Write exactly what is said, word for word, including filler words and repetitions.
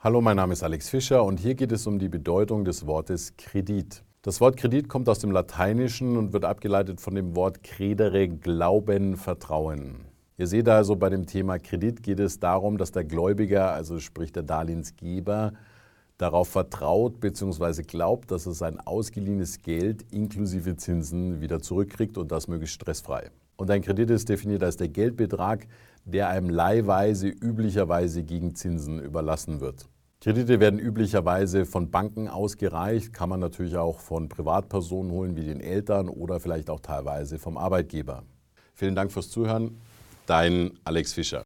Hallo, mein Name ist Alex Fischer und hier geht es um die Bedeutung des Wortes Kredit. Das Wort Kredit kommt aus dem Lateinischen und wird abgeleitet von dem Wort credere, glauben, vertrauen. Ihr seht also, bei dem Thema Kredit geht es darum, dass der Gläubiger, also sprich der Darlehensgeber, darauf vertraut bzw. glaubt, dass er sein ausgeliehenes Geld inklusive Zinsen wieder zurückkriegt und das möglichst stressfrei. Und ein Kredit ist definiert als der Geldbetrag, der einem leihweise üblicherweise gegen Zinsen überlassen wird. Kredite werden üblicherweise von Banken ausgereicht, kann man natürlich auch von Privatpersonen holen, wie den Eltern oder vielleicht auch teilweise vom Arbeitgeber. Vielen Dank fürs Zuhören, dein Alex Fischer.